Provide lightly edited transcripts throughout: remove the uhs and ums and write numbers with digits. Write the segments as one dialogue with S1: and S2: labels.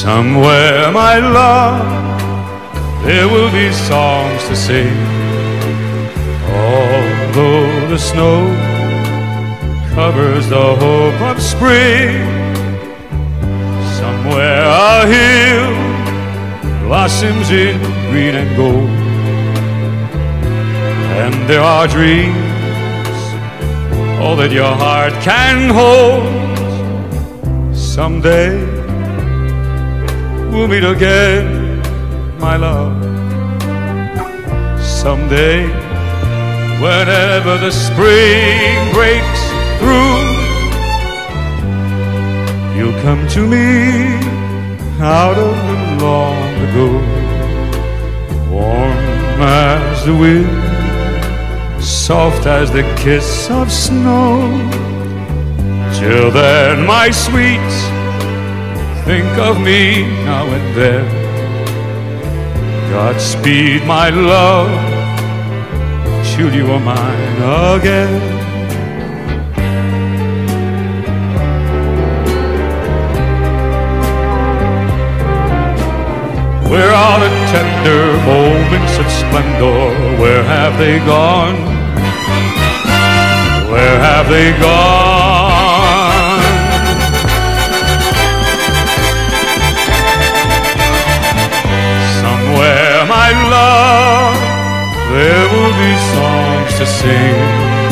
S1: Somewhere, my love, there will be songs to sing. Although the snow covers the hope of spring, somewhere a hill blossoms in green and gold, and there are dreams, all that your heart can hold. Someday we'll meet again, my love. Someday, whenever the spring breaks through, you'll come to me out of the long ago, warm as the wind, soft as the kiss of snow. Till then, my sweet, think of me now and then. Godspeed, my love, till you are mine again. Where are the tender moments of splendor? Where have they gone? Where have they gone? Somewhere, my love, there will be songs to sing.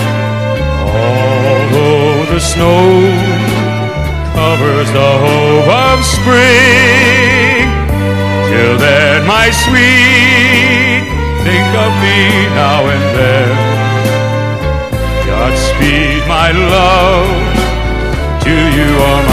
S1: Although the snow covers the hope of spring, till then, my sweet, think of me now and then. Godspeed, my love, till you are mine.